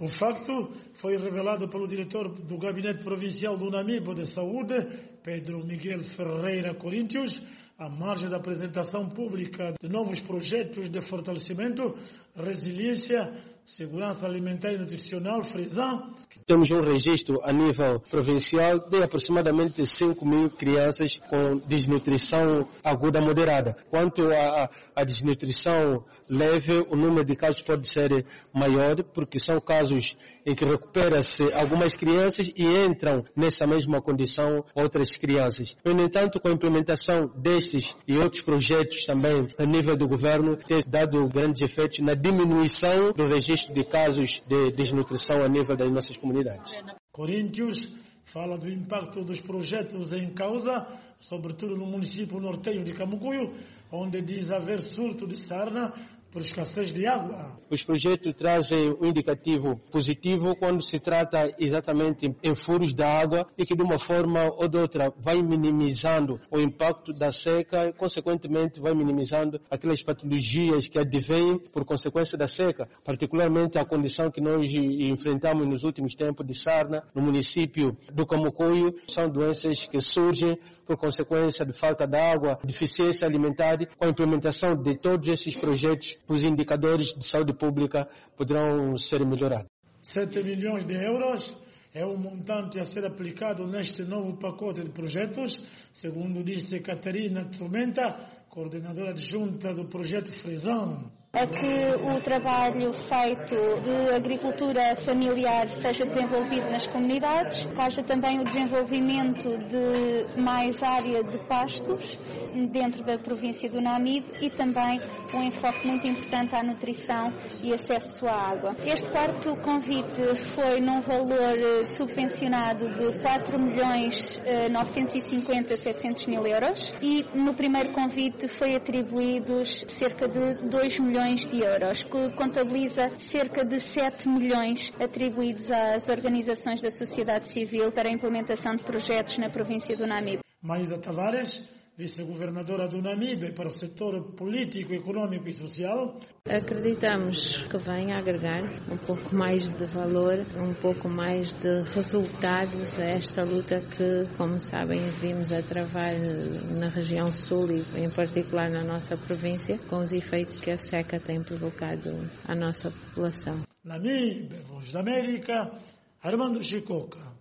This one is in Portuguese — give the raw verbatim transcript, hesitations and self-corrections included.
O facto foi revelado pelo diretor do Gabinete Provincial do Namibe de Saúde, Pedro Miguel Ferreira Coríntios, à margem da apresentação pública de novos projetos de fortalecimento, resiliência, segurança alimentar e nutricional, Fresan. Temos um registro a nível provincial de aproximadamente cinco mil crianças com desnutrição aguda moderada. Quanto à, à desnutrição leve, o número de casos pode ser maior, porque são casos em que recupera-se algumas crianças e entram nessa mesma condição outras crianças. No entanto, com a implementação destes e outros projetos também a nível do governo, tem dado grandes efeitos na diminuição do registro de casos de desnutrição a nível das nossas comunidades. Coríntios fala do impacto dos projetos em causa, sobretudo no município norteño de Camucuyo, onde diz haver surto de sarna por escassez de água. Os projetos trazem um indicativo positivo quando se trata exatamente em furos da água e que de uma forma ou de outra vai minimizando o impacto da seca e consequentemente vai minimizando aquelas patologias que advêm por consequência da seca, particularmente a condição que nós enfrentamos nos últimos tempos de sarna no município do Camucuyo. São doenças que surgem por consequência de falta de água, deficiência alimentar. Com a implementação de todos esses projetos, os indicadores de saúde pública poderão ser melhorados. sete milhões de euros é o montante a ser aplicado neste novo pacote de projetos, segundo disse Catarina Tormenta, coordenadora adjunta do projeto Fresan. É que o trabalho feito de agricultura familiar seja desenvolvido nas comunidades, que haja também o desenvolvimento de mais área de pastos dentro da província do Namibe e também um enfoque muito importante à nutrição e acesso à água. Este quarto convite foi num valor subvencionado de quatro milhões novecentos e cinquenta, setecentos mil euros e no primeiro convite foi atribuídos cerca de dois milhões de euros, que contabiliza cerca de sete milhões atribuídos às organizações da sociedade civil para a implementação de projetos na província do Namibe. Maísa Tavares, vice-governadora do Namibe para o setor político, econômico e social. Acreditamos que vem agregar um pouco mais de valor, um pouco mais de resultados a esta luta que, como sabem, vimos a travar na região sul e em particular na nossa província, com os efeitos que a seca tem provocado à nossa população. Namibe, Voz da América, Armando Chicoca.